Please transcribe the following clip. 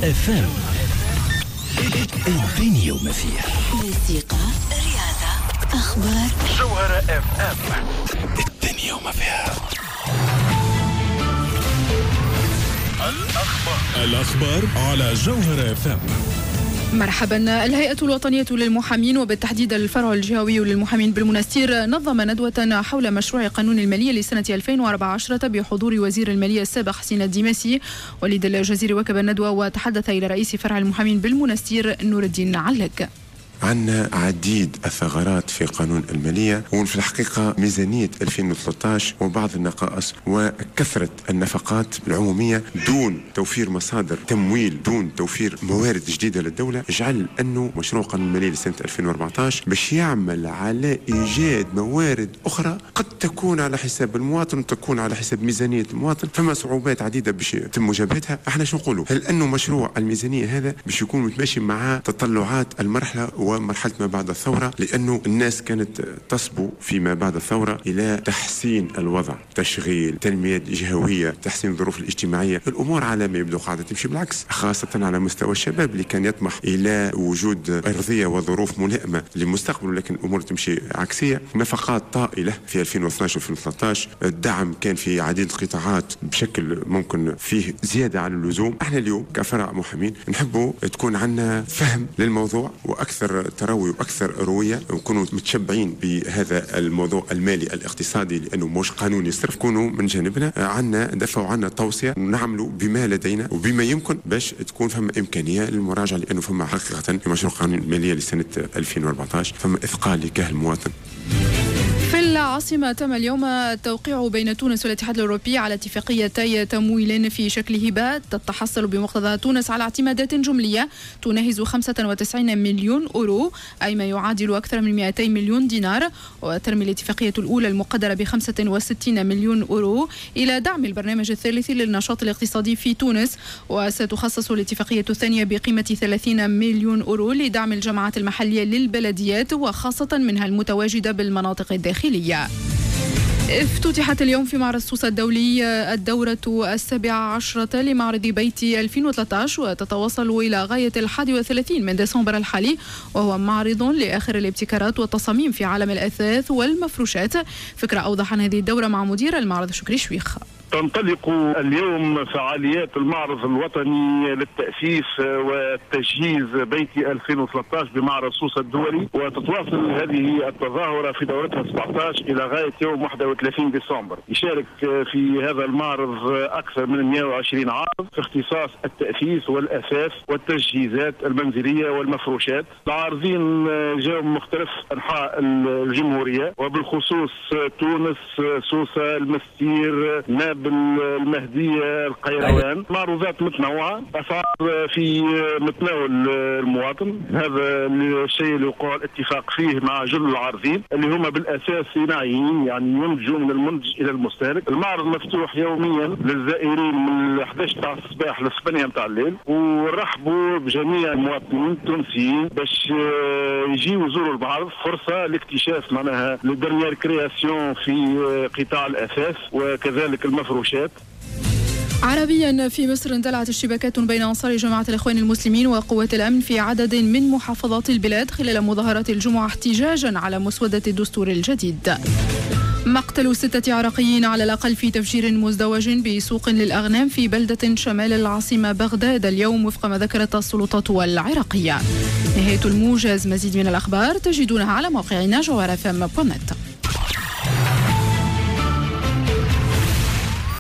اف ام. الدنيا وما فيها. موسيقى، رياضة، أخبار. جوهرة اف ام. الدنيا وما فيها. الأخبار على جوهرة اف ام. مرحبا. الهيئة الوطنية للمحامين وبالتحديد الفرع الجهوي للمحامين بالمنستير نظم ندوة حول مشروع قانون المالية لسنة 2014 بحضور وزير المالية السابق حسين الدماسي. وليد الجزيري وكب الندوة وتحدث إلى رئيس فرع المحامين بالمنستير نور الدين علق. عندنا عديد الثغرات في قانون المالية، وفي الحقيقة ميزانية 2013 وبعض النقائص وكثرة النفقات العمومية دون توفير مصادر تمويل، دون توفير موارد جديدة للدولة، جعل أنه مشروع قانون المالية لسنة 2014 باش يعمل على إيجاد موارد أخرى قد تكون على حساب المواطن وتكون على حساب ميزانية المواطن. فما صعوبات عديدة باش يتم مجابهتها. احنا شو نقولوا؟ هل أنه مشروع الميزانية هذا باش يكون متماشي مع تطلعات المرحلة ومرحلة ما بعد الثورة، لأنه الناس كانت تصبو فيما بعد الثورة إلى تحسين الوضع، تشغيل، تنمية جهوية، تحسين الظروف الاجتماعية. الأمور على ما يبدو قاعدة تمشي بالعكس، خاصة على مستوى الشباب اللي كان يطمح إلى وجود أرضية وظروف ملائمة للمستقبل، لكن الأمور تمشي عكسية. نفقات طائلة في 2012 و2013، الدعم كان في عديد القطاعات بشكل ممكن فيه زيادة على اللزوم. احنا اليوم كفرع محامين نحبوا تكون عندنا فهم للموضوع وأكثر تروي وأكثر روية، ونكونوا متشبعين بهذا الموضوع المالي الاقتصادي، لأنه مش قانوني صرف. كونوا من جانبنا عنا دفع وعنا توصية نعملوا بما لدينا وبما يمكن باش تكون فما إمكانية للمراجعة، لأنه فما حقيقة في مشروع قانون المالية لسنة 2014 فما إثقال لكاهل المواطن. في العاصمة تم اليوم التوقيع بين تونس والاتحاد الأوروبي على اتفاقيتي تمويل في شكل هبات تتحصل بمقتضى تونس على اعتمادات جملية تناهز 95 مليون أورو، أي ما يعادل أكثر من 200 مليون دينار. وترمي الاتفاقية الأولى المقدرة ب 65 مليون أورو إلى دعم البرنامج الثالث للنشاط الاقتصادي في تونس، وستخصص الاتفاقية الثانية بقيمة 30 مليون أورو لدعم الجماعات المحلية للبلديات وخاصة منها المتواجدة بالمناطق الداخلية. افتتحت اليوم في معرض سوسة الدولي الدورة 17 لمعرض بيتي 2013، وتتواصل إلى غاية 31 من ديسمبر الحالي، وهو معرض لآخر الابتكارات والتصاميم في عالم الأثاث والمفروشات. فكرة أوضح عن هذه الدورة مع مدير المعرض شكري شويخ. تنطلق اليوم فعاليات المعرض الوطني للتأسيس والتجهيز بيتي 2013 بمعرض سوسة الدولي، وتتواصل هذه التظاهرة في دورتها 17 إلى غاية يوم 31 ديسمبر. يشارك في هذا المعرض أكثر من 120 عارض في اختصاص التأسيس والأثاث والتجهيزات المنزلية والمفروشات. العارضين جاءوا من مختلف أنحاء الجمهورية، وبالخصوص تونس، سوسة، المستير، ناب المهدية، القيروان. معروضات متنوعة، أسعار في متناول المواطن. هذا الشيء اللي وقع الاتفاق فيه مع جل العارضين اللي هم بالأساس صناعيين، يعني ينتجوا من المنتج إلى المستهلك. المعرض مفتوح يوميا للزائرين من 11 تاع الصباح ل 8 تاع الليل، ورحبوا بجميع المواطنين التونسيين باش يجيوا يزوروا المعرض. فرصة لاكتشاف معناها لدرنيير كرياسيون في قطاع الأثاث وكذلك المفروشات. عربيا في مصر اندلعت اشتباكات بين أنصار جماعة الإخوان المسلمين وقوات الأمن في عدد من محافظات البلاد خلال مظاهرات الجمعة احتجاجا على مسودة الدستور الجديد. مقتل 6 عراقيين على الأقل في تفجير مزدوج بسوق للأغنام في بلدة شمال العاصمة بغداد اليوم وفق ما ذكرت السلطات العراقية. نهاية الموجز. مزيد من الأخبار تجدونها على موقعنا جوهرة FM.net.